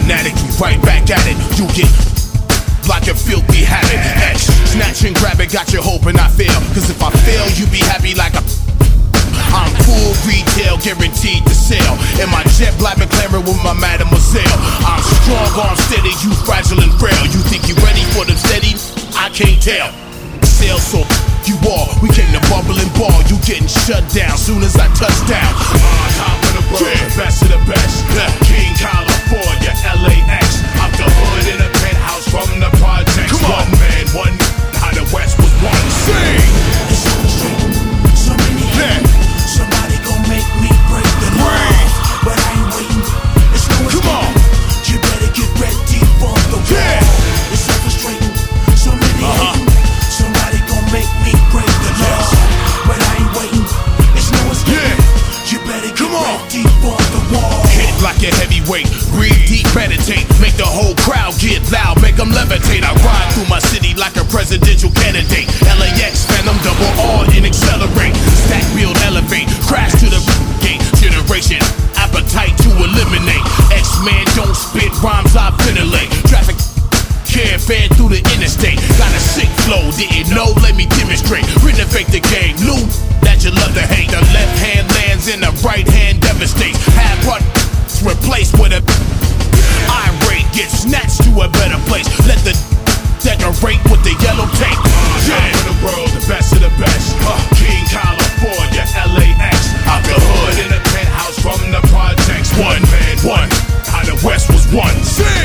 fanatic, we right back at it. You get like a filthy habit. X, snatch and grab it, got you hoping I fail. Cause if I fail, you be happy like I'm full retail, guaranteed to sell. In my jet black McLaren with my mademoiselle. I'm strong, arm steady, you fragile and frail. You think you ready for them steady? I can't tell. Sell so you all, we came to bubble and ball. You getting shut down soon as I touch down. Top of the world, yeah. Best of the best. King California, LAX. Out the hood in a penthouse from the projects. Come on, man, one. How the West was one. Sing. So many hate. Somebody gon' make me break the law, but I ain't waiting. It's no escape. Come on. You better get ready for the war. It's so frustrating. So many hate. Somebody gon' make me break the law, but I ain't waiting. It's no escape. You better get ready for the war. Hit like a heavyweight. Breathe deep, meditate. Make the whole crowd get loud. Make them levitate. I ride through my city like a presidential candidate. LAX, Phantom, double R and accelerate. Stack, build, elevate. Crash to the gate. Generation, appetite to eliminate. X-Man don't spit rhymes, I ventilate. Traffic caravan through the interstate. Got a sick flow, didn't know, let me demonstrate. Renovate the game, new that you love to hate. The left hand lands and the right hand devastates. Half what replaced with a irate. Get snatched to a better place. Let the decorate with the yellow tape. Top of the world, the best of the best. King California, LAX. Out the hood in a penthouse from the projects. One man, one. How the West was one. Sing.